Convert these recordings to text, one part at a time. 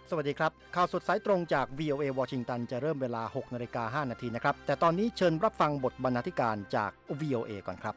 สวัสดีครับข่าวสดสายตรงจาก VOA วอชิงตันจะเริ่มเวลา 6:05 น.นะครับแต่ตอนนี้เชิญรับฟังบทบรรณาธิการจาก VOA ก่อนครับ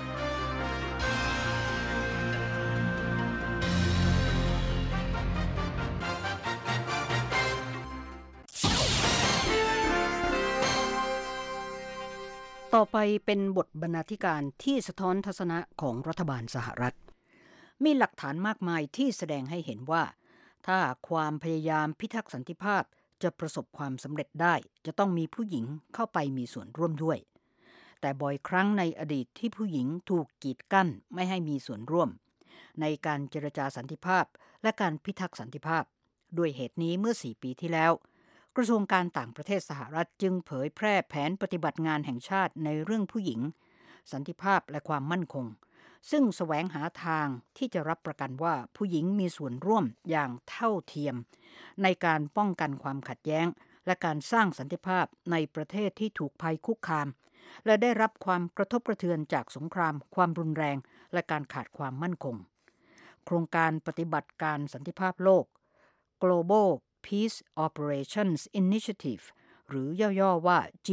ต่อไปเป็นบทบรรณาธิการที่สะท้อนทัศนะของรัฐบาลสหรัฐมีหลักฐานมากมายที่แสดงให้เห็นว่าถ้าความพยายามพิทักษ์สันติภาพจะประสบความสำเร็จได้จะต้องมีผู้หญิงเข้าไปมีส่วนร่วมด้วยแต่บ่อยครั้งในอดีตที่ผู้หญิงถูกกีดกั้นไม่ให้มีส่วนร่วมในการเจรจาสันติภาพและการพิทักษ์สันติภาพด้วยเหตุนี้เมื่อ4 ปีที่แล้วกระทรวงการต่างประเทศสหรัฐจึงเผยแพร่แผนปฏิบัติงานแห่งชาติในเรื่องผู้หญิงสันติภาพและความมั่นคงซึ่งแสวงหาทางที่จะรับประกันว่าผู้หญิงมีส่วนร่วมอย่างเท่าเทียมในการป้องกันความขัดแย้งและการสร้างสันติภาพในประเทศที่ถูกภัยคุกคามและได้รับความกระทบกระเทือนจากสงครามความรุนแรงและการขาดความมั่นคงโครงการปฏิบัติการสันติภาพโลก Global Peace Operations Initiative หรือย่อๆว่า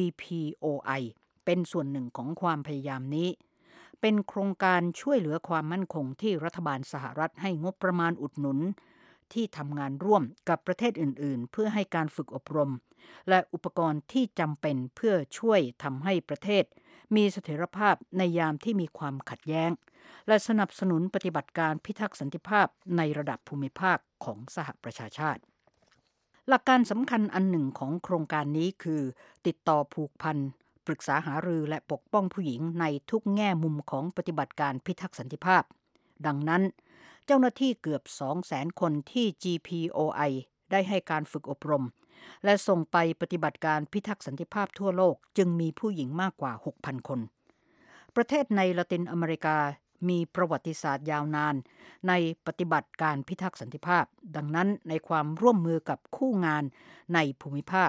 GPOI เป็นส่วนหนึ่งของความพยายามนี้เป็นโครงการช่วยเหลือความมั่นคงที่รัฐบาลสหรัฐให้งบประมาณอุดหนุนที่ทำงานร่วมกับประเทศอื่นๆเพื่อให้การฝึกอบรมและอุปกรณ์ที่จำเป็นเพื่อช่วยทำให้ประเทศมีเสถียรภาพในยามที่มีความขัดแย้งและสนับสนุนปฏิบัติการพิทักษ์สันติภาพในระดับภูมิภาคของสหประชาชาติหลักการสำคัญอันหนึ่งของโครงการนี้คือติดต่อผูกพันปรึกษาหารือและปกป้องผู้หญิงในทุกแง่มุมของปฏิบัติการพิทักษ์สันติภาพดังนั้นเจ้าหน้าที่เกือบ 200,000 คนที่ GPOI ได้ให้การฝึกอบรมและส่งไปปฏิบัติการพิทักษ์สันติภาพทั่วโลกจึงมีผู้หญิงมากกว่า 6,000 คนประเทศในละตินอเมริกามีประวัติศาสตร์ยาวนานในปฏิบัติการพิทักษ์สันติภาพดังนั้นในความร่วมมือกับคู่งานในภูมิภาค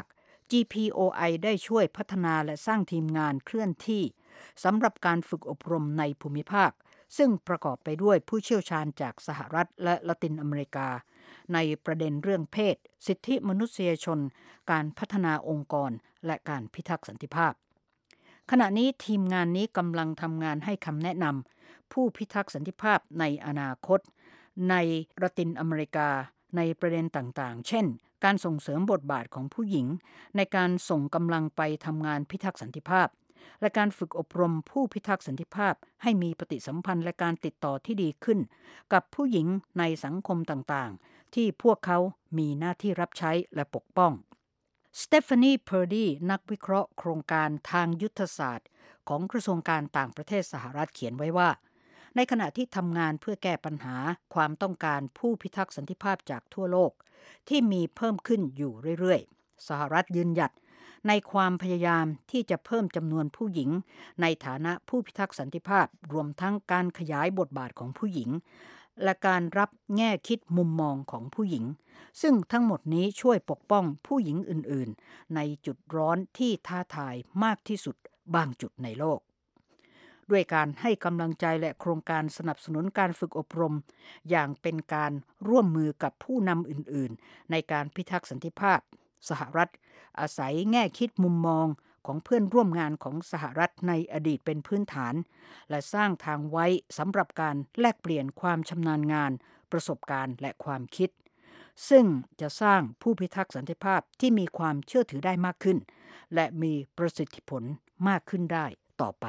GPOI ได้ช่วยพัฒนาและสร้างทีมงานเคลื่อนที่สำหรับการฝึกอบรมในภูมิภาคซึ่งประกอบไปด้วยผู้เชี่ยวชาญจากสหรัฐและละตินอเมริกาในประเด็นเรื่องเพศสิทธิมนุษยชนการพัฒนาองค์กรและการพิทักษ์สันติภาพขณะนี้ทีมงานนี้กำลังทำงานให้คำแนะนำผู้พิทักษ์สันติภาพในอนาคตในละตินอเมริกาในประเด็นต่างๆเช่นการส่งเสริมบทบาทของผู้หญิงในการส่งกำลังไปทำงานพิทักษ์สันติภาพและการฝึกอบรมผู้พิทักษ์สันติภาพให้มีปฏิสัมพันธ์และการติดต่อที่ดีขึ้นกับผู้หญิงในสังคมต่างๆที่พวกเขามีหน้าที่รับใช้และปกป้องสเตฟานีเพอร์ดี้นักวิเคราะห์โครงการทางยุทธศาสตร์ของกระทรวงการต่างประเทศสหรัฐเขียนไว้ว่าในขณะที่ทำงานเพื่อแก้ปัญหาความต้องการผู้พิทักษ์สันติภาพจากทั่วโลกที่มีเพิ่มขึ้นอยู่เรื่อยๆสหรัฐยืนหยัดในความพยายามที่จะเพิ่มจำนวนผู้หญิงในฐานะผู้พิทักษ์สันติภาพรวมทั้งการขยายบทบาทของผู้หญิงและการรับแง่คิดมุมมองของผู้หญิงซึ่งทั้งหมดนี้ช่วยปกป้องผู้หญิงอื่นๆในจุดร้อนที่ท้าทายมากที่สุดบางจุดในโลกด้วยการให้กำลังใจและโครงการสนับสนุนการฝึกอบรมอย่างเป็นการร่วมมือกับผู้นำอื่นๆในการพิทักษ์สันติภาพสหรัฐอาศัยแง่คิดมุมมองของเพื่อนร่วมงานของสหรัฐในอดีตเป็นพื้นฐานและสร้างทางไว้สำหรับการแลกเปลี่ยนความชำนาญงานประสบการณ์และความคิดซึ่งจะสร้างผู้พิทักษ์สันติภาพที่มีความเชื่อถือได้มากขึ้นและมีประสิทธิผลมากขึ้นได้ต่อไป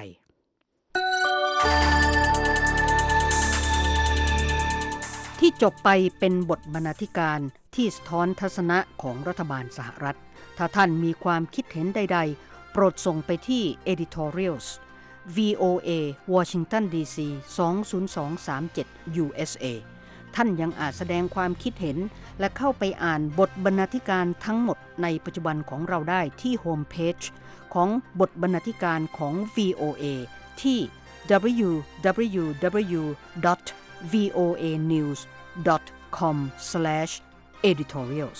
ที่จบไปเป็นบทบรรณาธิการที่สะท้อนทัศนะของรัฐบาลสหรัฐถ้าท่านมีความคิดเห็นใดๆโปรดส่งไปที่ editorials VOA Washington DC 20237 USA ท่านยังอาจแสดงความคิดเห็นและเข้าไปอ่านบทบรรณาธิการทั้งหมดในปัจจุบันของเราได้ที่โฮมเพจของบทบรรณาธิการของ VOA ที่ www.voanews.com/editorials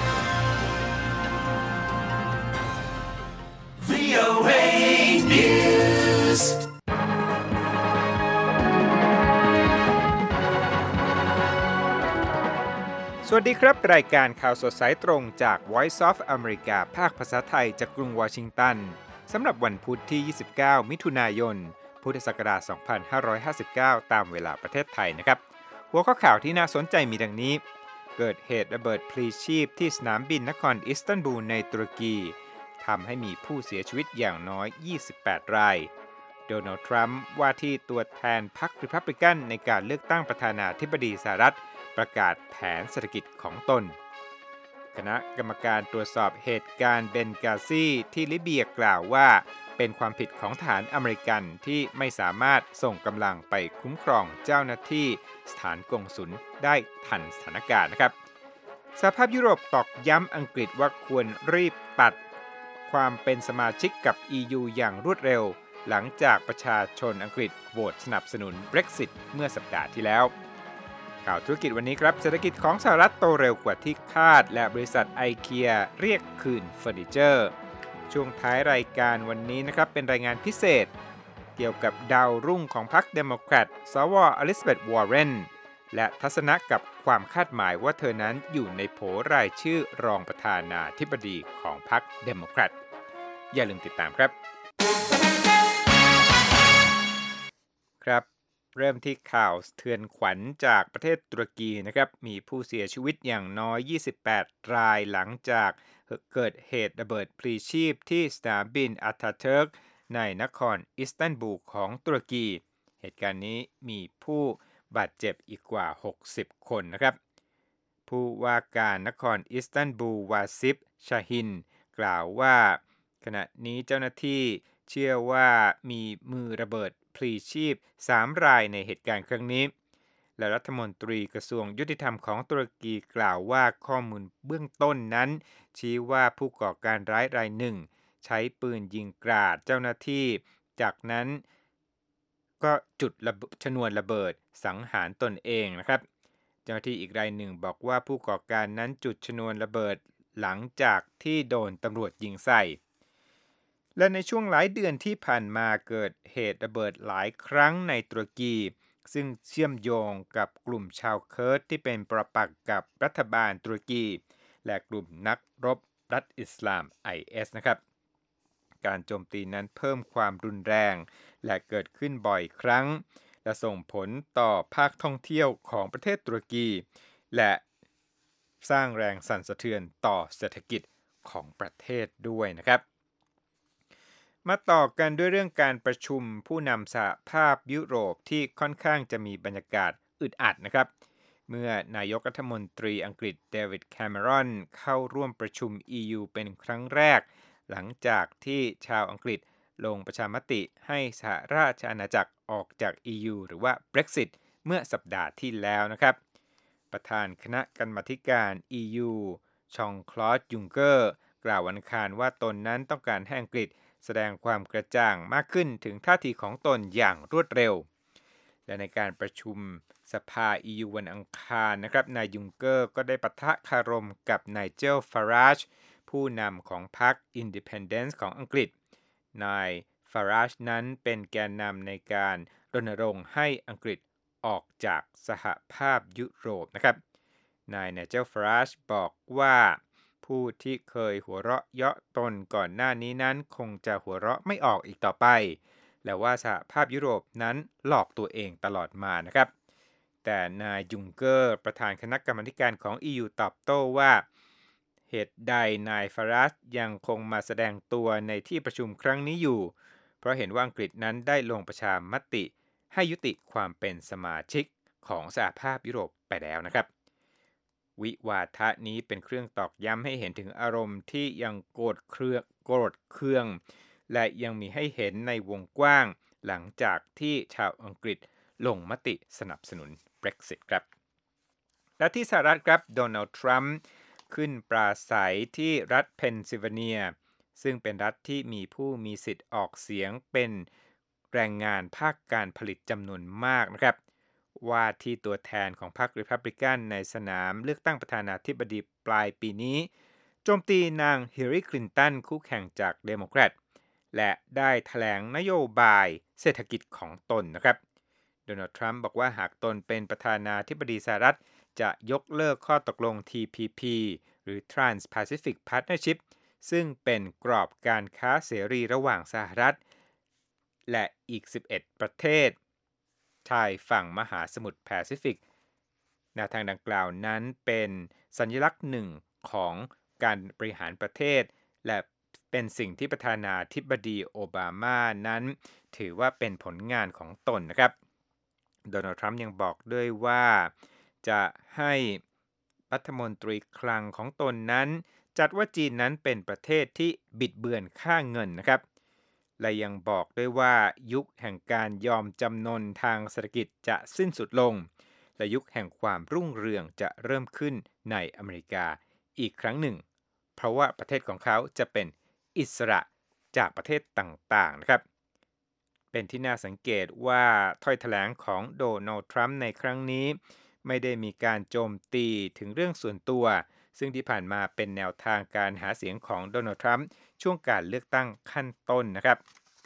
VOA News สวัสดีครับรายการข่าวสดสายตรงจาก Voice of America ภาคภาษาไทยจากกรุงวอชิงตันสำหรับวันพุธที่ 29 มิถุนายน พุทธศักราช 2559 ตามเวลาประเทศไทยนะครับหัวข้อข่าวที่น่าสนใจมีดังนี้เกิดเหตุระเบิดพลีชีพที่สนามบินนครอิสตันบูลในตุรกีทำให้มีผู้เสียชีวิตอย่างน้อย 28 รายโดนัลด์ทรัมป์ว่าที่ตัวแทนพรรครีพับลิกันในการเลือกตั้งประธานาธิบดีสหรัฐประกาศแผนเศรษฐกิจของตนคณะกรรมการตรวจสอบเหตุการณ์เบนกาซีที่ลิเบียกล่าวว่าเป็นความผิดของทหารอเมริกันที่ไม่สามารถส่งกำลังไปคุ้มครองเจ้าหน้าที่สถานกงสุลได้ทันสถานการณ์นะครับสหภาพยุโรปตอกย้ำอังกฤษว่าควรรีบตัดความเป็นสมาชิกกับ EU อย่างรวดเร็วหลังจากประชาชนอังกฤษโหวตสนับสนุน Brexit เมื่อสัปดาห์ที่แล้วข่าวธุรกิจวันนี้ครับเศรษฐกิจของสหรัฐโตเร็วกว่าที่คาดและบริษัทไอเกียเรียกคืนเฟอร์นิเจอร์ช่วงท้ายรายการวันนี้นะครับเป็นรายงานพิเศษเกี่ยวกับดาวรุ่งของพรรคเดโมแครตสว.อลิซาเบธวอร์เรนและทัศนะกับความคาดหมายว่าเธอนั้นอยู่ในโผรายชื่อรองประธานาธิบดีของพรรคเดโมแครตอย่าลืมติดตามครับครับเริ่มที่ข่าวสะเทือนขวัญจากประเทศตุรกีนะครับมีผู้เสียชีวิตอย่างน้อย 28 รายหลังจากเกิดเหตุระเบิดพลีชีพที่สนามบินอาตาเทิร์กในนครอิสตันบูลของตุรกีเหตุการณ์นี้มีผู้บาดเจ็บอีกกว่า 60 คนนะครับผู้ว่าการนครอิสตันบูลวาซิฟชาฮินกล่าวว่าขณะนี้เจ้าหน้าที่เชื่อว่ามีมือระเบิดพลีชีพ3 รายในเหตุการณ์ครั้งนี้และรัฐมนตรีกระทรวงยุติธรรมของตุรกีกล่าวว่าข้อมูลเบื้องต้นนั้นชี้ว่าผู้ก่อการร้ายรายหนึ่งใช้ปืนยิงกราดเจ้าหน้าที่จากนั้นก็จุดชนวนระเบิดสังหารตนเองนะครับเจ้าหน้าที่อีกรายหนึ่งบอกว่าผู้ก่อการนั้นจุดชนวนระเบิดหลังจากที่โดนตำรวจยิงใส่และในช่วงหลายเดือนที่ผ่านมาเกิดเหตุระเบิดหลายครั้งในตุรกีซึ่งเชื่อมโยงกับกลุ่มชาวเคิร์ดที่เป็นปรปักษ์กับรัฐบาลตุรกีและกลุ่มนักรบรัฐอิสลาม IS นะครับการโจมตีนั้นเพิ่มความรุนแรงและเกิดขึ้นบ่อยครั้งและส่งผลต่อภาคท่องเที่ยวของประเทศตุรกีและสร้างแรงสั่นสะเทือนต่อเศรษฐกิจของประเทศด้วยนะครับมาต่อกันด้วยเรื่องการประชุมผู้นำสหภาพยุโรปที่ค่อนข้างจะมีบรรยากาศอึดอัดนะครับเมื่อนายกรัฐมนตรีอังกฤษเดวิดแคมเมรอนเข้าร่วมประชุม EU เป็นครั้งแรกหลังจากที่ชาวอังกฤษลงประชามติให้สหราชอาณาจักรออกจาก EU หรือว่า Brexit เมื่อสัปดาห์ที่แล้วนะครับประธานคณะกรรมาธิการ EU ชองคลอดยุงเกอร์กล่าววันอังคารว่าตนนั้นต้องการให้อังกฤษแสดงความกระจ่างมากขึ้นถึงท่าทีของตนอย่างรวดเร็วและในการประชุมสภา EU วันอังคารนะครับนายยุงเกอร์ก็ได้ปะทะคารมกับนายเจลฟาราจผู้นำของพรรค Independence ของอังกฤษนายฟาราจนั้นเป็นแกนนำในการรณรงค์ให้อังกฤษออกจากสหภาพยุโรปนะครับนายเจลฟาราจบอกว่าผู้ที่เคยหัวเราะเยาะตนก่อนหน้านี้นั้นคงจะหัวเราะไม่ออกอีกต่อไปและว่าสหภาพยุโรปนั้นหลอกตัวเองตลอดมานะครับแต่นายยุงเกอร์ประธานคณะกรรมาการของ EU ตอบโต้ว่าเหตุใดนายฟาราจยังคงมาแสดงตัวในที่ประชุมครั้งนี้อยู่เพราะเห็นว่าอังกฤษนั้นได้ลงประชามติให้ยุติความเป็นสมาชิกของสหภาพยุโรปไปแล้วนะครับวิวาทะนี้เป็นเครื่องตอกย้ำให้เห็นถึงอารมณ์ที่ยังโกรธเคืองและยังมีให้เห็นในวงกว้างหลังจากที่ชาวอังกฤษลงมติสนับสนุน Brexit ครับและที่สหรัฐครับโดนัลด์ทรัมป์ขึ้นปราศัยที่รัฐเพนซิลเวเนียซึ่งเป็นรัฐที่มีผู้มีสิทธิ์ออกเสียงเป็นแรงงานภาคการผลิตจำนวนมากนะครับว่าที่ตัวแทนของพรรครีพับลิกันในสนามเลือกตั้งประธานาธิบดีปลายปีนี้โจมตีนางฮิลลารีคลินตันคู่แข่งจากเดโมแครตและได้แถลงนโยบายเศรษฐกิจของตนนะครับโดนัลด์ทรัมป์บอกว่าหากตนเป็นประธานาธิบดีสหรัฐจะยกเลิกข้อตกลง TPP หรือ Trans-Pacific Partnership ซึ่งเป็นกรอบการค้าเสรีระหว่างสหรัฐและอีก 11 ประเทศชายฝั่งมหาสมุทรแปซิฟิกแนวทางดังกล่าวนั้นเป็นสัญลักษณ์หนึ่งของการบริหารประเทศและเป็นสิ่งที่ประธานาธิบดีโอบามานั้นถือว่าเป็นผลงานของตนนะครับโดนัลด์ทรัมป์ยังบอกด้วยว่าจะให้รัฐมนตรีคลังของตนนั้นจัดว่าจีนนั้นเป็นประเทศที่บิดเบือนค่าเงินนะครับและยังบอกด้วยว่ายุคแห่งการยอมจำนนทางเศรษฐกิจจะสิ้นสุดลงและยุคแห่งความรุ่งเรืองจะเริ่มขึ้นในอเมริกาอีกครั้งหนึ่งเพราะว่าประเทศของเขาจะเป็นอิสระจากประเทศต่างๆนะครับเป็นที่น่าสังเกตว่าถ้อยแถลงของโดนัลด์ทรัมป์ในครั้งนี้ไม่ได้มีการโจมตีถึงเรื่องส่วนตัวซึ่งที่ผ่านมาเป็นแนวทางการหาเสียงของโดนัลด์ทรัมป์ช่วงการเลือกตั้งขั้นต้นนะครับ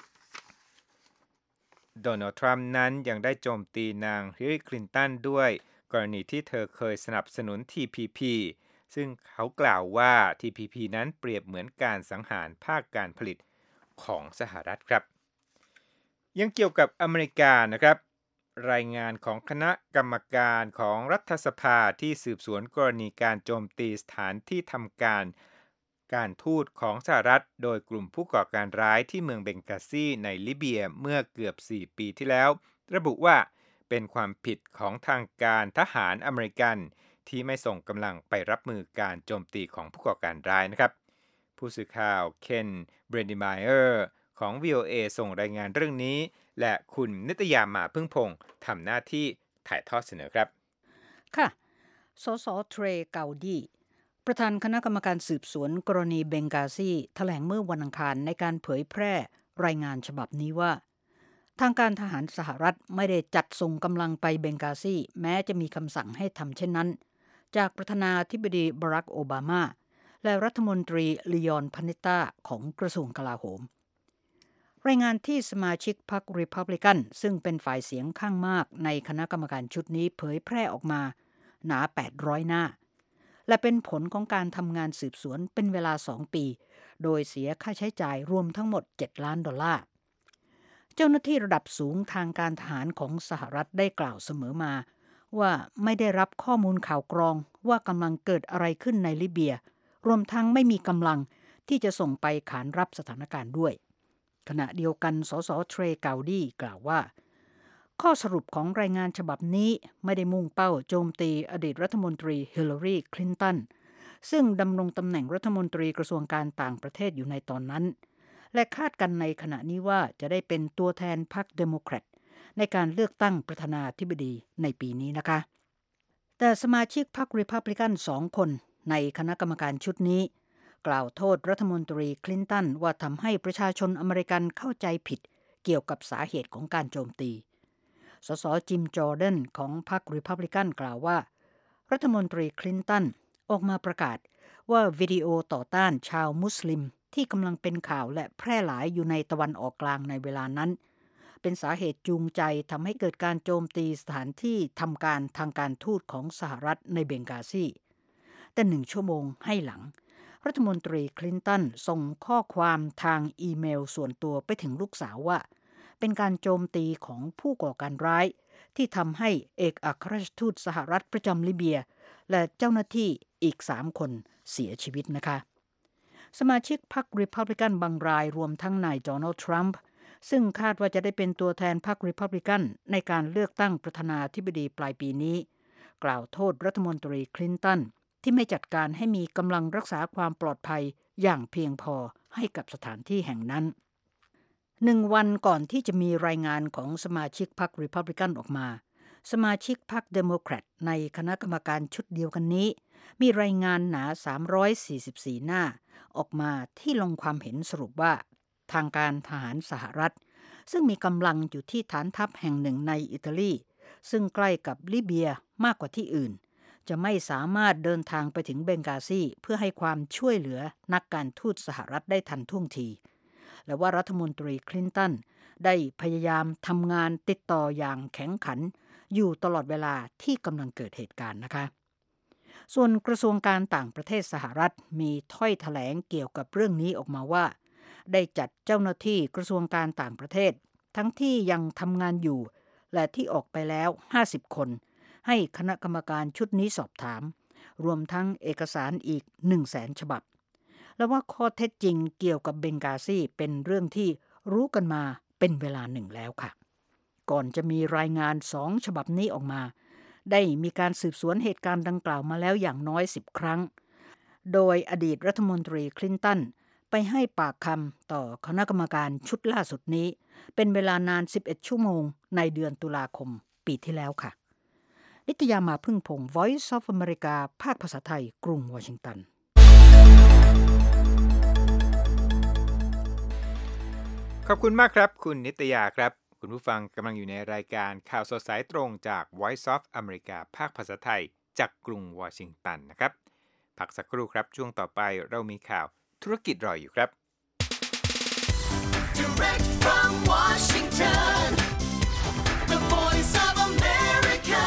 โดนัลด์ทรัมป์นั้นยังได้โจมตีนางฮิลลารีคลินตันด้วยกรณีที่เธอเคยสนับสนุน TPP ซึ่งเขากล่าวว่า TPP นั้นเปรียบเหมือนการสังหารภาคการผลิตของสหรัฐครับยังเกี่ยวกับอเมริกานะครับรายงานของคณะกรรมการของรัฐสภาที่สืบสวนกรณีการโจมตีสถานที่ทำการทูตของสหรัฐโดยกลุ่มผู้ก่อการร้ายที่เมืองเบงกาซีในลิเบียเมื่อเกือบ4 ปีที่แล้วระบุว่าเป็นความผิดของทางการทหารอเมริกันที่ไม่ส่งกำลังไปรับมือการโจมตีของผู้ก่อการร้ายนะครับผู้สื่อข่าวเคนเบรนดิไมเออร์ของ VOA ส่งรายงานเรื่องนี้และคุณนิตยามาพึ่งพงษ์ทำหน้าที่ถ่ายทอดเสนอครับค่ะสสเทรเกาดีประธานคณะกรรมการสืบสวนกรณีเบงกาซีแถลงเมื่อวันอังคารในการเผยแพร่รายงานฉบับนี้ว่าทางการทหารสหรัฐไม่ได้จัดส่งกำลังไปเบงกาซีแม้จะมีคำสั่งให้ทำเช่นนั้นจากประธานาธิบดีบารักโอบามาและรัฐมนตรีลีออนพาเนต้าของกระทรวงกลาโหมรายงานที่สมาชิกพรรครีพับลิกันซึ่งเป็นฝ่ายเสียงข้างมากในคณะกรรมการชุดนี้เผยแพร่ออกมาหนา800 หน้าและเป็นผลของการทำงานสืบสวนเป็นเวลา2 ปีโดยเสียค่าใช้จ่ายรวมทั้งหมด$7 ล้านเจ้าหน้าที่ระดับสูงทางการทหารของสหรัฐได้กล่าวเสมอมาว่าไม่ได้รับข้อมูลข่าวกรองว่ากำลังเกิดอะไรขึ้นในลิเบียรวมทั้งไม่มีกำลังที่จะส่งไปขานรับสถานการณ์ด้วยขณะเดียวกันสสเทรเกาดีกล่าวว่าข้อสรุปของรายงานฉบับนี้ไม่ได้มุ่งเป้าโจมตีอดีตรัฐมนตรีฮิลลารีคลินตันซึ่งดำรงตำแหน่งรัฐมนตรีกระทรวงการต่างประเทศอยู่ในตอนนั้นและคาดกันในขณะนี้ว่าจะได้เป็นตัวแทนพรรคเดโมแครตในการเลือกตั้งประธานาธิบดีในปีนี้นะคะแต่สมาชิกพรรครีพับลิกัน2 คนในคณะกรรมการชุดนี้กล่าวโทษรัฐมนตรีคลินตันว่าทำให้ประชาชนอเมริกันเข้าใจผิดเกี่ยวกับสาเหตุของการโจมตีสสจิมจอร์แดนของพรรครีพับลิกันกล่าวว่ารัฐมนตรีคลินตันออกมาประกาศว่าวิดีโอต่อต้านชาวมุสลิมที่กำลังเป็นข่าวและแพร่หลายอยู่ในตะวันออกกลางในเวลานั้นเป็นสาเหตุจูงใจทำให้เกิดการโจมตีสถานที่ทำการทางการทูตของสหรัฐในเบงกาซีแต่1 ชั่วโมงให้หลังรัฐมนตรีคลินตันส่งข้อความทางอีเมลส่วนตัวไปถึงลูกสาวว่าเป็นการโจมตีของผู้ก่อการร้ายที่ทำให้เอกอัครราชทูตสหรัฐประจำลิเบียและเจ้าหน้าที่อีก3 คนเสียชีวิตนะคะสมาชิกพรรครีพับลิกันบางรายรวมทั้งนายโดนัลด์ทรัมป์ซึ่งคาดว่าจะได้เป็นตัวแทนพรรครีพับลิกันในการเลือกตั้งประธานาธิบดีปลายปีนี้กล่าวโทษรัฐมนตรีคลินตันที่ไม่จัดการให้มีกำลังรักษาความปลอดภัยอย่างเพียงพอให้กับสถานที่แห่งนั้น1 วันก่อนที่จะมีรายงานของสมาชิกพรรครีพับลิกันออกมาสมาชิกพรรคเดโมแครตในคณะกรรมการชุดเดียวกันนี้มีรายงานหนา344 หน้าออกมาที่ลงความเห็นสรุปว่าทางการทหารสหรัฐซึ่งมีกำลังอยู่ที่ฐานทัพแห่งหนึ่งในอิตาลีซึ่งใกล้กับลิเบียมากกว่าที่อื่นจะไม่สามารถเดินทางไปถึงเบงกาซีเพื่อให้ความช่วยเหลือนักการทูตสหรัฐได้ทันท่วงทีและว่ารัฐมนตรีคลินตันได้พยายามทำงานติดต่ออย่างแข็งขันอยู่ตลอดเวลาที่กำลังเกิดเหตุการณ์นะคะส่วนกระทรวงการต่างประเทศสหรัฐมีถ้อยแถลงเกี่ยวกับเรื่องนี้ออกมาว่าได้จัดเจ้าหน้าที่กระทรวงการต่างประเทศทั้งที่ยังทำงานอยู่และที่ออกไปแล้ว50 คนให้คณะกรรมการชุดนี้สอบถามรวมทั้งเอกสารอีก 100,000 ฉบับและว่าข้อเท็จจริงเกี่ยวกับเบงกาซีเป็นเรื่องที่รู้กันมาเป็นเวลาหนึ่งแล้วค่ะก่อนจะมีรายงาน2 ฉบับนี้ออกมาได้มีการสืบสวนเหตุการณ์ดังกล่าวมาแล้วอย่างน้อย10 ครั้งโดยอดีตรัฐมนตรีคลินตันไปให้ปากคำต่อคณะกรรมการชุดล่าสุดนี้เป็นเวลานาน11 ชั่วโมงในเดือนตุลาคมปีที่แล้วค่ะนิตยามาพึ่งพงศ์ Voice of America ภาคภาษาไทยกรุงวอชิงตันขอบคุณมากครับคุณนิตยาครับคุณผู้ฟังกำลังอยู่ในรายการข่าวสดสายตรงจาก Voice of America ภาคภาษาไทยจากกรุงวอชิงตันนะครับพักสักครู่ครับช่วงต่อไปเรามีข่าวธุรกิจรออยู่ครับ Direct from Washington, the voice of America,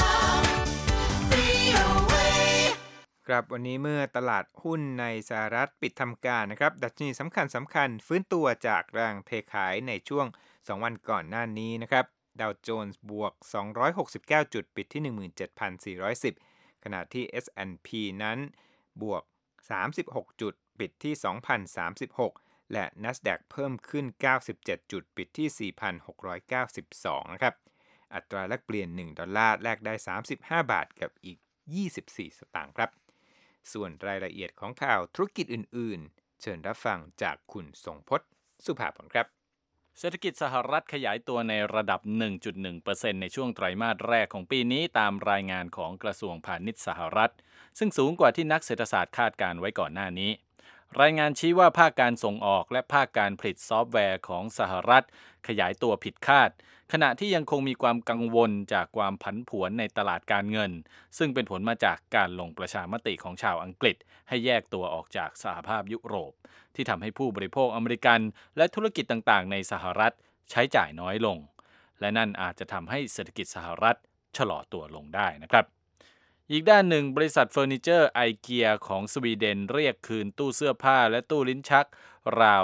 VOA. ครับวันนี้เมื่อตลาดหุ้นในสหรัฐปิดทำการนะครับดัชนีสำคัญฟื้นตัวจากแรงเทขายในช่วง2 วันก่อนหน้านี้นะครับดาวโจนส์บวก269จุดปิดที่ 17,410 ขณะที่ S&P นั้นบวก36จุดปิดที่ 2,036 และ NASDAQ เพิ่มขึ้น97จุดปิดที่ 4,692 นะครับอัตราแลกเปลี่ยน$1แลกได้35บาทกับอีก24สตางค์ครับส่วนรายละเอียดของข่าวธุรกิจอื่นๆเชิญรับฟังจากคุณทรงพจน์สุภาพรครับเศรษฐกิจสหรัฐขยายตัวในระดับ 1.1% ในช่วงไตรมาสแรกของปีนี้ตามรายงานของกระทรวงพาณิชย์สหรัฐซึ่งสูงกว่าที่นักเศรษฐศาสตร์คาดการไว้ก่อนหน้านี้รายงานชี้ว่าภาคการส่งออกและภาคการผลิตซอฟต์แวร์ของสหรัฐขยายตัวผิดคาดขณะที่ยังคงมีความกังวลจากความผันผวนในตลาดการเงินซึ่งเป็นผลมาจากการลงประชามติของชาวอังกฤษให้แยกตัวออกจากสหภาพยุโรปที่ทำให้ผู้บริโภคอเมริกันและธุรกิจต่างๆในสหรัฐใช้จ่ายน้อยลงและนั่นอาจจะทำให้เศรษฐกิจสหรัฐชะลอตัวลงได้นะครับอีกด้านหนึ่งบริษัทเฟอร์นิเจอร์ไอเกียของสวีเดนเรียกคืนตู้เสื้อผ้าและตู้ลิ้นชักราว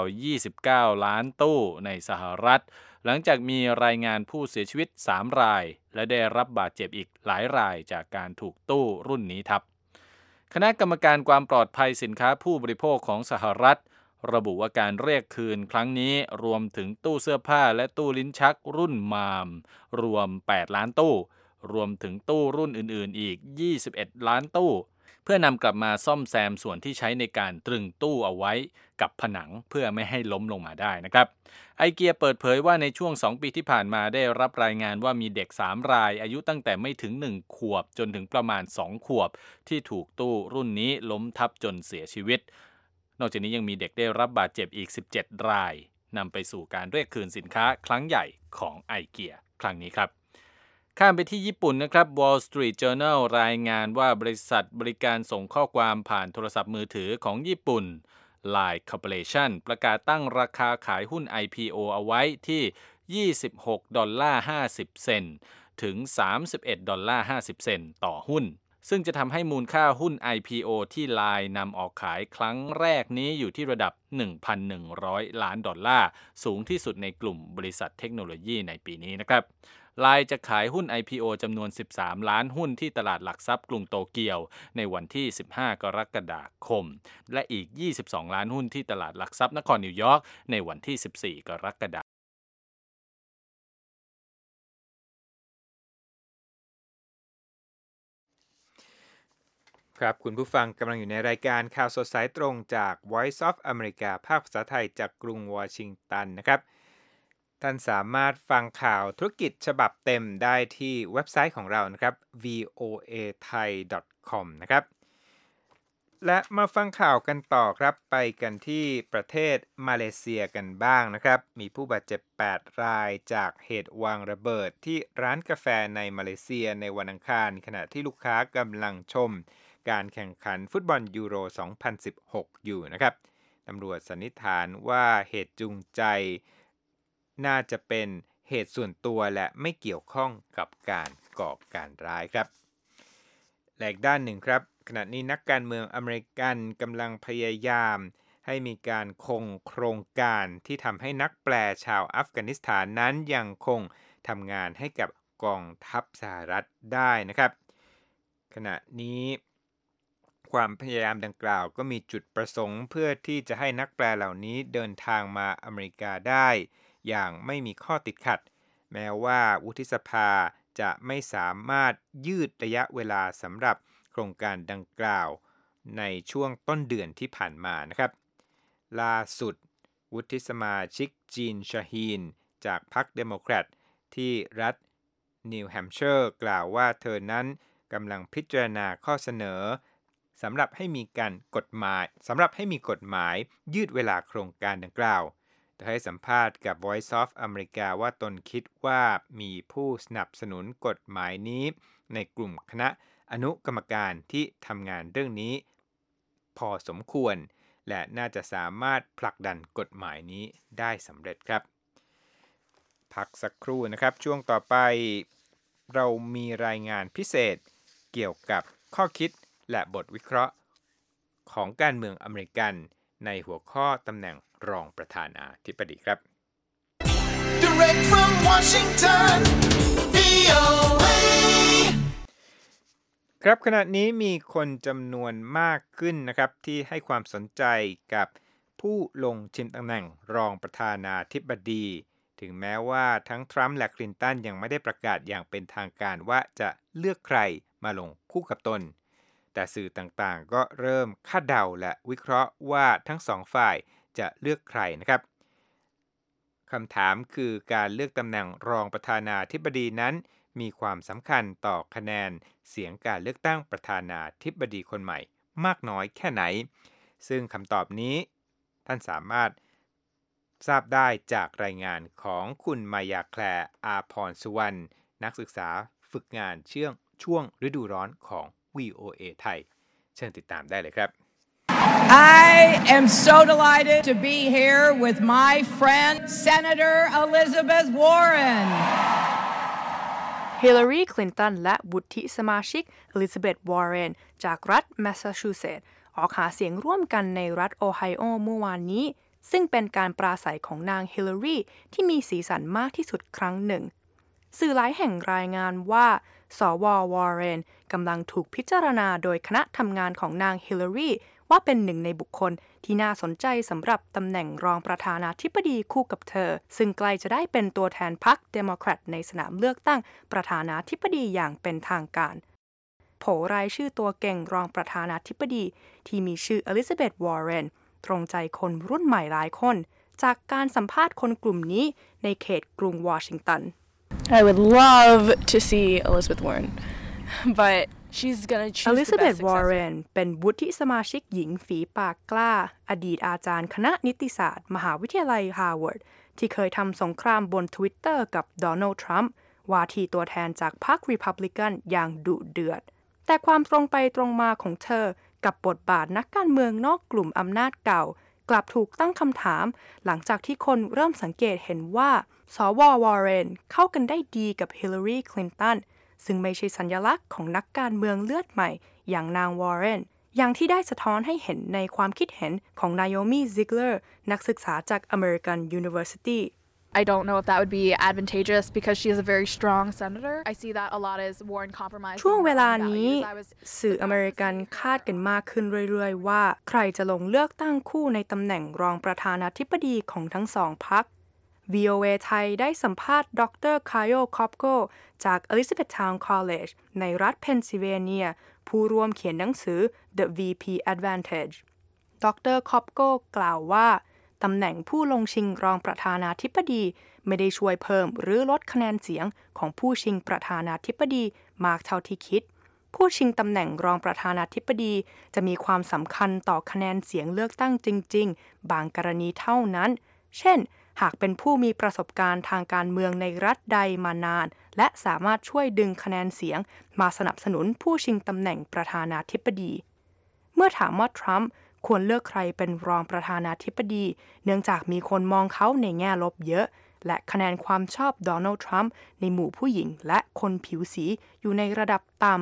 29ล้านตู้ในสหรัฐหลังจากมีรายงานผู้เสียชีวิต3รายและได้รับบาดเจ็บอีกหลายรายจากการถูกตู้รุ่นนี้ทับคณะกรรมการความปลอดภัยสินค้าผู้บริโภคของสหรัฐระบุว่าการเรียกคืนครั้งนี้รวมถึงตู้เสื้อผ้าและตู้ลิ้นชักรุ่นมามรวม8ล้านตู้รวมถึงตู้รุ่นอื่นๆอีก21ล้านตู้เพื่อนำกลับมาซ่อมแซมส่วนที่ใช้ในการตรึงตู้เอาไว้กับผนังเพื่อไม่ให้ล้มลงมาได้นะครับไอเกียเปิดเผยว่าในช่วง2ปีที่ผ่านมาได้รับรายงานว่ามีเด็ก3รายอายุตั้งแต่ไม่ถึง1ขวบจนถึงประมาณ2ขวบที่ถูกตู้รุ่นนี้ล้มทับจนเสียชีวิตนอกจากนี้ยังมีเด็กได้รับบาดเจ็บอีก17รายนำไปสู่การเรียกคืนสินค้าครั้งใหญ่ของไอเกียครั้งนี้ครับข้ามไปที่ญี่ปุ่นนะครับ Wall Street Journal รายงานว่าบริษัทบริการส่งข้อความผ่านโทรศัพท์มือถือของญี่ปุ่น Line Corporation ประกาศตั้งราคาขายหุ้น IPO เอาไว้ที่$26.50 ถึง$31.50 ต่อหุ้นซึ่งจะทำให้มูลค่าหุ้น IPO ที่ Line นำออกขายครั้งแรกนี้อยู่ที่ระดับ $1,100 ล้านสูงที่สุดในกลุ่มบริษัทเทคโนโลยีในปีนี้นะครับLine จะขายหุ้น IPO จำนวน13ล้านหุ้นที่ตลาดหลักทรัพย์กรุงโตเกียวในวันที่15กรกฎาคมและอีก22ล้านหุ้นที่ตลาดหลักทรัพย์นครนิวยอร์กในวันที่14กรกฎาคมครับคุณผู้ฟังกำลังอยู่ในรายการข่าวสดสายตรงจาก Voice of America ภาคภาษาไทยจากกรุงวอชิงตันนะครับท่านสามารถฟังข่าวธุรกิจฉบับเต็มได้ที่เว็บไซต์ของเรานะครับ voathai.com นะครับและมาฟังข่าวกันต่อครับไปกันที่ประเทศมาเลเซียกันบ้างนะครับมีผู้บาดเจ็บ8รายจากเหตุวางระเบิดที่ร้านกาแฟในมาเลเซียในวันอังคารขณะที่ลูกค้ากำลังชมการแข่งขันฟุตบอลยูโร 2016 อยู่นะครับตำรวจสันนิษฐานว่าเหตุจูงใจน่าจะเป็นเหตุส่วนตัวและไม่เกี่ยวข้องกับการก่อการร้ายครับและอีกด้านหนึ่งครับขณะนี้นักการเมืองอเมริกันกำลังพยายามให้มีการคงโครงการที่ทำให้นักแปลชาวอัฟกานิสถานนั้นยังคงทำงานให้กับกองทัพสหรัฐได้นะครับขณะนี้ความพยายามดังกล่าวก็มีจุดประสงค์เพื่อที่จะให้นักแปลเหล่านี้เดินทางมาอเมริกาได้อย่างไม่มีข้อติดขัดแม้ว่าวุฒิสภาจะไม่สามารถยืดระยะเวลาสำหรับโครงการดังกล่าวในช่วงต้นเดือนที่ผ่านมานะครับล่าสุดวุฒิสมาชิกจีนชาฮีนจากพรรคเดโมแครตที่รัฐนิวแฮมป์เชอร์กล่าวว่าเธอนั้นกำลังพิจารณาข้อเสนอสำหรับให้มีกฎหมายยืดเวลาโครงการดังกล่าวโดยให้สัมภาษณ์กับ Voice of America ว่าตนคิดว่ามีผู้สนับสนุนกฎหมายนี้ในกลุ่มคณะอนุกรรมการที่ทำงานเรื่องนี้พอสมควรและน่าจะสามารถผลักดันกฎหมายนี้ได้สำเร็จครับพักสักครู่นะครับช่วงต่อไปเรามีรายงานพิเศษเกี่ยวกับข้อคิดและบทวิเคราะห์ของการเมืองอเมริกันในหัวข้อตำแหน่งรองประธานาธิบดีครับ Direct from Washington, VOA. ครับขณะนี้มีคนจำนวนมากขึ้นนะครับที่ให้ความสนใจกับผู้ลงชิงตำแหน่งรองประธานาธิบดีถึงแม้ว่าทั้งทรัมป์และคลินตันยังไม่ได้ประกาศอย่างเป็นทางการว่าจะเลือกใครมาลงคู่กับตนแต่สื่อต่างๆก็เริ่มคาดเดาและวิเคราะห์ว่าทั้งสองฝ่ายจะเลือกใครนะครับคำถามคือการเลือกตำแหน่งรองประธานาธิบดีนั้นมีความสำคัญต่อคะแนนเสียงการเลือกตั้งประธานาธิบดีคนใหม่มากน้อยแค่ไหนซึ่งคำตอบนี้ท่านสามารถทราบได้จากรายงานของคุณมายาแคลร์อาพรสุวรรณนักศึกษาฝึกงานช่วงฤดูร้อนของ VOA ไทยเชิญติดตามได้เลยครับ I am so delighted to be here with my friend Senator Elizabeth Warren. Hillary Clinton และวุฒิสมาชิก Elizabeth Warren จากรัฐแมสซาชูเซตส์ออกหาเสียงร่วมกันในรัฐโอไฮโอเมื่อวานนี้ซึ่งเป็นการปราศัยของนางฮิลลารีที่มีสีสันมากที่สุดครั้งหนึ่งสื่อหลายแห่งรายงานว่าสว.วอร์เรนกำลังถูกพิจารณาโดยคณะทำงานของนางฮิลลารีว่าเป็นหนึ่งในบุคคลที่น่าสนใจสำหรับตำแหน่งรองประธานาธิบดีคู่กับเธอซึ่งใกล้จะได้เป็นตัวแทนพรรคเดโมแครตในสนามเลือกตั้งประธานาธิบดีอย่างเป็นทางการโผรายชื่อตัวเก่งรองประธานาธิบดีที่มีชื่ออลิซาเบธวอร์เรนตรงใจคนรุ่นใหม่หลายคนจากการสัมภาษณ์คนกลุ่มนี้ในเขตกรุงวอชิงตัน I would love to see Elizabeth Warren, but she's gonna choose Elizabeth the best Warren เป็นวุฒิสมาชิกหญิงฝีปากกล้าอดีตอาจารย์คณะนิติศาสตร์มหาวิทยาลัยฮาร์วาร์ดที่เคยทำสงครามบน Twitter กับโดนัลด์ทรัมป์ว่าที่ตัวแทนจากพรรครีพับลิกันอย่างดุเดือดแต่ความตรงไปตรงมาของเธอกับบทบาทนักการเมืองนอกกลุ่มอำนาจเก่ากลับถูกตั้งคำถามหลังจากที่คนเริ่มสังเกตเห็นว่าสว.วอร์เรนเข้ากันได้ดีกับฮิลลารีคลินตันซึ่งไม่ใช่สัญลักษณ์ของนักการเมืองเลือดใหม่อย่างนางวอร์เรนอย่างที่ได้สะท้อนให้เห็นในความคิดเห็นของนาโยมีซิกเลอร์นักศึกษาจาก American University I don't know if that would be advantageous because she is a very strong senator. I see that a lot is Warren compromising ช่วงเวลานี้ values. สื่ออเมริกันคาดกันมากขึ้นเรื่อยๆว่าใครจะลงเลือกตั้งคู่ในตำแหน่งรองประธานาธิบดีของทั้งสองพรรค VOA ไทยได้สัมภาษณ์ดร. Kyle Kopko จาก Elizabethtown College ในรัฐเพนซิลเวเนียผู้ร่วมเขียนหนังสือ The VP Advantage ดร. Kopko กล่าวว่าตำแหน่งผู้ลงชิงรองประธานาธิบดีไม่ได้ช่วยเพิ่มหรือลดคะแนนเสียงของผู้ชิงประธานาธิบดีมากเท่าที่คิดผู้ชิงตำแหน่งรองประธานาธิบดีจะมีความสำคัญต่อคะแนนเสียงเลือกตั้งจริงๆบางกรณีเท่านั้นเช่นหากเป็นผู้มีประสบการณ์ทางการเมืองในรัฐใดมานานและสามารถช่วยดึงคะแนนเสียงมาสนับสนุนผู้ชิงตำแหน่งประธานาธิบดีเมื่อถามว่าทรัมป์ควรเลือกใครเป็นรองประธานาธิบดีเนื่องจากมีคนมองเขาในแง่ลบเยอะและคะแนนความชอบโดนัลด์ทรัมป์ในหมู่ผู้หญิงและคนผิวสีอยู่ในระดับต่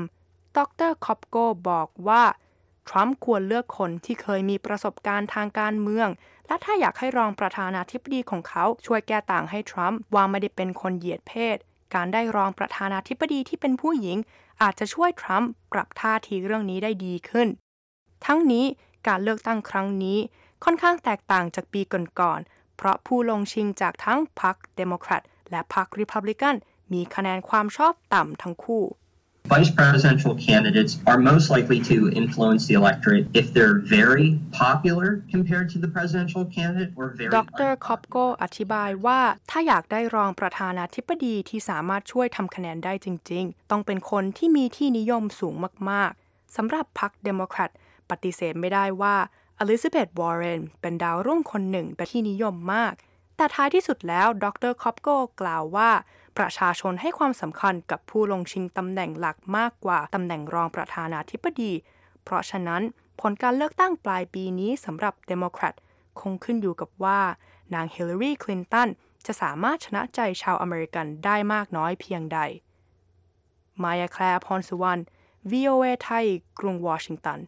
ดร.คอปโกบอกว่าทรัมป์ควรเลือกคนที่เคยมีประสบการณ์ทางการเมืองและถ้าอยากให้รองประธานาธิบดีของเขาช่วยแก้ต่างให้ทรัมป์ว่าไม่ได้เป็นคนเหยียดเพศการได้รองประธานาธิบดีที่เป็นผู้หญิงอาจจะช่วยทรัมป์ปรับท่าทีเรื่องนี้ได้ดีขึ้นทั้งนี้การเลือกตั้งครั้งนี้ค่อนข้างแตกต่างจากปีก่อนๆเพราะผู้ลงชิงจากทั้งพรรคเดโมแครตและพรรครีพับลิกันมีคะแนนความชอบต่ำทั้งคู่ Vice presidential candidates are most likely to influence the electorate if they're very popular compared to the presidential candidate or very ดร.คอปโกอธิบายว่าถ้าอยากได้รองประธานาธิบดีที่สามารถช่วยทำคะแนนได้จริงๆต้องเป็นคนที่มีที่นิยมสูงมากๆสำหรับพรรคเดโมแครตปฏิเสธไม่ได้ว่าอลิซาเบธ วอร์เรนเป็นดาวรุ่งคนหนึ่งเป็นที่นิยมมากแต่ท้ายที่สุดแล้วดร.คอปโกกล่าวว่าประชาชนให้ความสำคัญกับผู้ลงชิงตำแหน่งหลักมากกว่าตำแหน่งรองประธานาธิบดีเพราะฉะนั้นผลการเลือกตั้งปลายปีนี้สำหรับเดโมแครตคงขึ้นอยู่กับว่านางฮิลลารีคลินตันจะสามารถชนะใจชาวอเมริกันได้มากน้อยเพียงใดมายาแคลร์ พรสุวรรณ VOA ไทยกรุงวอชิงตัน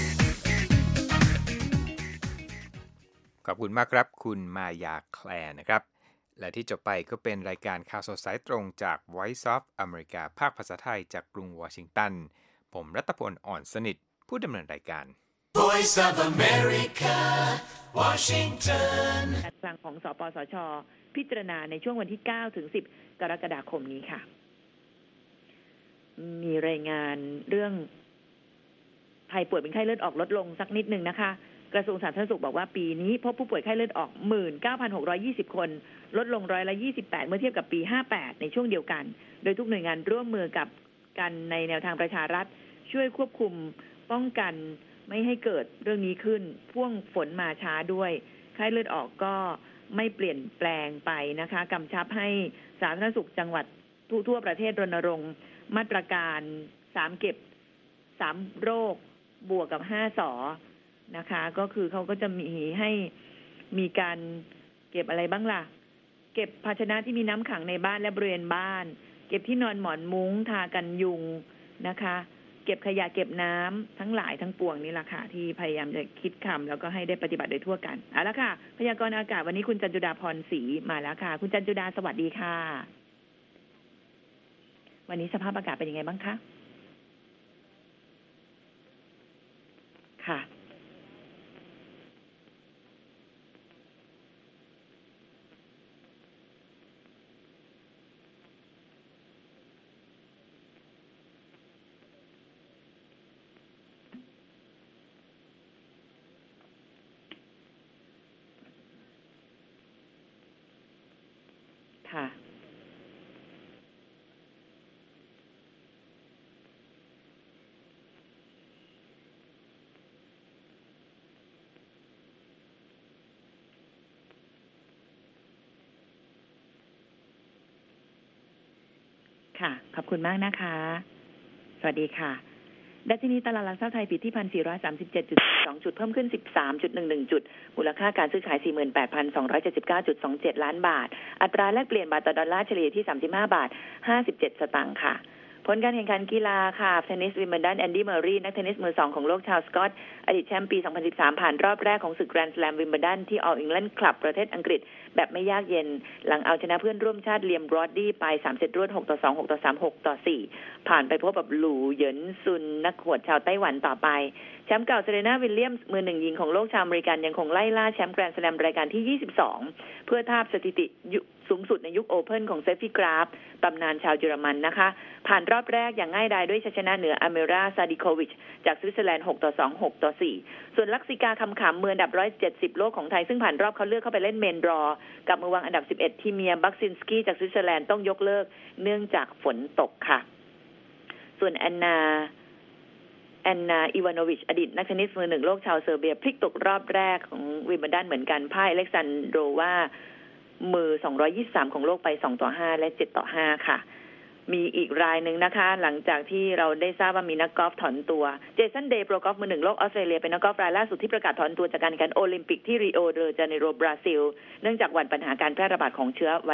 ขอบคุณมากครับคุณมายาแคลร์นะครับและที่จบไปก็เป็นรายการข่าวสดสายตรงจาก Voice of America ภาคภาษาไทยจากกรุงวอชิงตันผมรัตพล อ่อนสนิทผู้ดำเนินรายการ Voice of America Washington การกลางของสปสช.พิจารณาในช่วงวันที่9ถึง10กรกฎาคมนี้ค่ะมีรายงานเรื่องไทยป่วยเป็นไข้เลือดออกลดลงสักนิดนึงนะคะกระทรวงสาธารณสุขบอกว่าปีนี้พบผู้ป่วยไข้เลือดออก 19,620 คนลดลง28%เมื่อเทียบกับปี58ในช่วงเดียวกันโดยทุกหน่วยงานร่วมมือกับกันในแนวทางประชารัฐช่วยควบคุมป้องกันไม่ให้เกิดเรื่องนี้ขึ้นพ่วงฝนมาช้าด้วยไข้เลือดออกก็ไม่เปลี่ยนแปลงไปนะคะกำชับให้สาธารณสุขจังหวัดทั่วประเทศรณรงค์มาตรการ3เก็บ3โรคบวกกับ5สอนะคะก็คือเขาก็จะมีการเก็บอะไรบ้างล่ะเก็บภาชนะที่มีน้ำขังในบ้านและบริเวณบ้านเก็บที่นอนหมอนมุ้งทากันยุงนะคะเก็บขยะเก็บน้ำทั้งหลายทั้งปวงนี่แหละค่ะที่พยายามจะคิดคำแล้วก็ให้ได้ปฏิบัติโดยทั่วกันเอาละค่ะพยากรณ์อากาศวันนี้คุณจันจุดาพรศรีมาแล้วค่ะคุณจันจุดาสวัสดีค่ะวันนี้สภาพอากาศเป็นยังไงบ้างคะค่ะค่ะค่ะขอบคุณมากนะคะสวัสดีค่ะดัชนีตลาดหลักทรัพย์ไทยปิดที่ 1,437.2 จุดเพิ่มขึ้น 13.11 จุดมูลค่าการซื้อขาย 48,279.27 ล้านบาทอัตราแลกเปลี่ยนบาทต่อดอลลาร์เฉลี่ยที่35 บาท 57 สตางค์ค่ะผลการแข่งขันกีฬาค่ะเทนนิสวิมเบิลดันแอนดี้ เมอร์รีนักเทนนิสมือ2ของโลกชาวสกอตอดีตแชมป์ปี 2013 ผ่านรอบแรกของศึกแกรนด์สแลมวิมเบิลดันที่ออลอิงแลนด์คลับประเทศอังกฤษแบบไม่ยากเย็นหลังเอาชนะเพื่อนร่วมชาติเลียม บรอดดี้ไป3เซตรวด 6-2 6-3 6-4 ผ่านไปพบกับหลู่เหยินซุนนักขวดชาวไต้หวันต่อไปแชมป์เก่าเซเรนาวิลเลียมส์มือ1หญิงของโลกชาวอเมริกันยังคงไล่ล่าแชมป์แกรนด์สแลมรายการที่22เพื่อทาบสถิติสูงสุดในยุคโอเพ่นของเซฟี่กราฟตำนานชาวเยอรมันนะคะผ่านรอบแรกอย่างง่ายดายด้วยชัยชนะเหนืออเมราซาดิโควิชจากสวิตเซอร์แลนด์ 6-2 6-4 ส่วนลักษิกาคำขำมืออันดับ170โลกของไทยซึ่งผ่านรอบเขาเลือกเข้าไปเล่นเมนดรอกับมือวางอันดับ11ทีเมียบักซินสกี้จากสวิตเซอร์แลนด์ต้องยกเลิกเนื่องจากฝนตกค่ะส่วนแอนนาอีวานโวิชอดีตนักเทนนิสมือ1โลกชาวเซอร์เบียพลิกตกรอบแรกของวิมเบิลดันเหมือนกันพ่ายอเล็กซานโดรว่ามือ223ของโลกไป2-5และ7-5ค่ะมีอีกรายหนึ่งนะคะหลังจากที่เราได้ทราบว่ามีนักกอล์ฟถอนตัวเจสันเดย์โปรกอล์ฟมือ1โลกออสเตรเลียเป็นนักกอล์ฟรายล่าสุดที่ประกาศถอนตัวจากการแข่งขันโอลิมปิกที่ริโอเดจาเนโรบราซิลเนื่องจากหวั่นปัญหาการแพร่ระบาดของเชื้อ